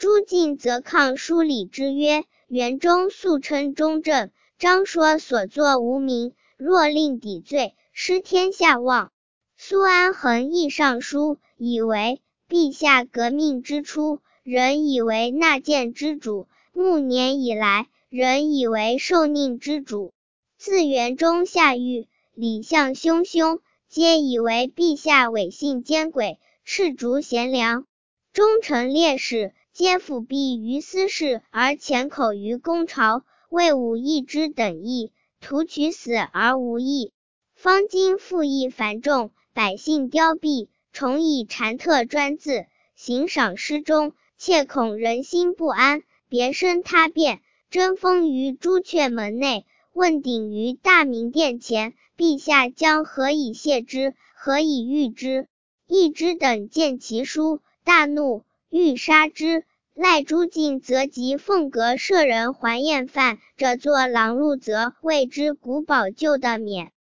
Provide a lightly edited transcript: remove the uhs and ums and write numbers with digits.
朱敬则抗书礼之曰：元中素称忠正，张说所作无名，若令抵罪，失天下望。苏安衡议上书，以为陛下革命之初，人以为纳谏之主，暮年以来，人以为受佞之主。自元中下狱，礼相汹汹，皆以为陛下违信奸诡，斥逐贤良。忠臣烈士皆辅弼于私事，而潜口于公朝，为武义之等义，图取死而无益。方今赋役繁重，百姓凋敝，重以禅特专制，行赏失终，切恐人心不安，别生他变。争锋于朱雀门内，问鼎于大明殿前，陛下将何以谢之？何以御之？义之等见其书，大怒，欲杀之。赖朱敬则即凤阁舍人还彦范者作郎入，则谓之古宝旧的免。